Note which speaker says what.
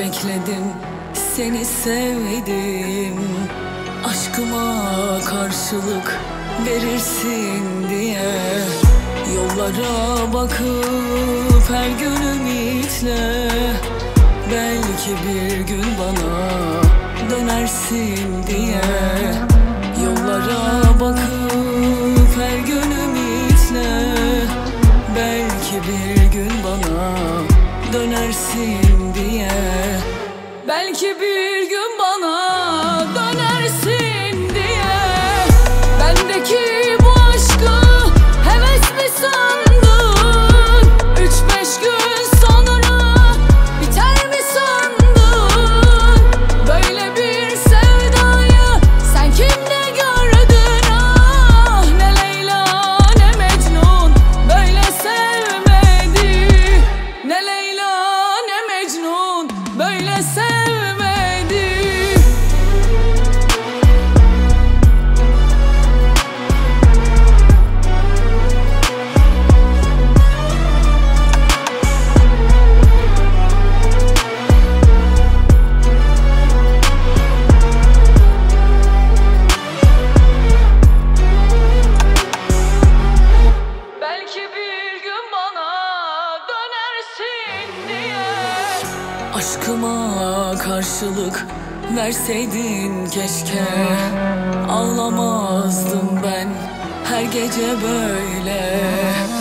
Speaker 1: bekledim, seni sevdim. Aşkıma karşılık verirsin diye yollara bakıp her gün ümitle, belki bir gün bana dönersin diye. Yollara bakıp her gün ümitle, belki bir gün bana dönersin diye. Belki bir gün bana dönersin diye. Bendeki bu aşkı heves mi sandın? 3-5 gün sonra biter mi sandın? Böyle bir sevdayı sen kimde gördün? Ah, ne Leyla ne Mecnun böyle sevmedi. Ne Leyla ne Mecnun böyle sevmedi. Belki bir gün bana dönersin diye. Aşkıma karşılık verseydin keşke, ağlamazdım ben her gece böyle.